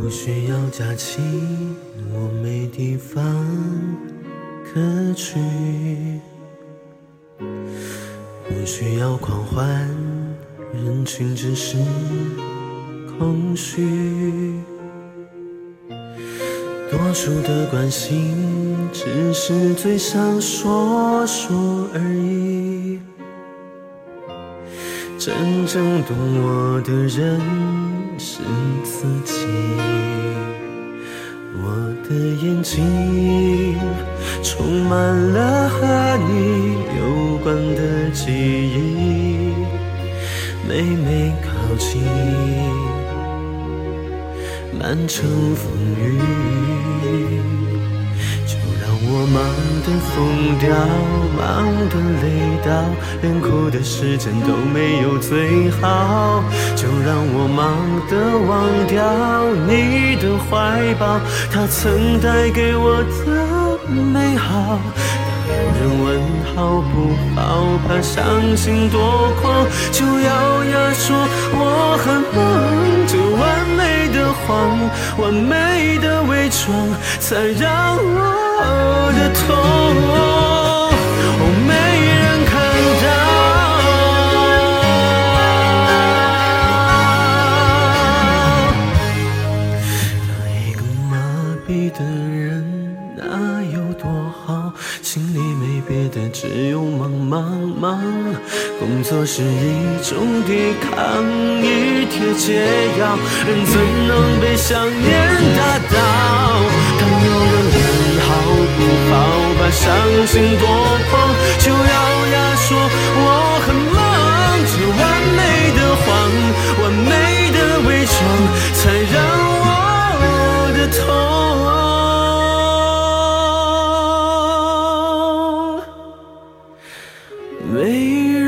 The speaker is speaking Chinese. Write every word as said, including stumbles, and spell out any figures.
不需要假期，我没地方可去。不需要狂欢，人群只是空虚。多数的关心，只是嘴上说说而已。真正懂我的人是自己。我的眼睛充满了和你有关的记忆，每每靠近，满城风雨，就让我忙得疯掉，忙得累到连哭的时间都没有最好，就让我忙得忘掉你的怀抱，它曾带给我的美好。当有人问好不好，怕伤心多狂，就咬牙说我很忙，这完美的谎，完美的伪装，才让我的痛哦没人看到。当一个麻痹的人哪有多好，心里没别的，只有忙忙忙。工作是一种抵抗，一帖解药，人怎能被想念打倒？当有人问好不好，把伤心多狂，就咬牙说我很忙，这完美的谎，完美的伪装，才让我的痛没人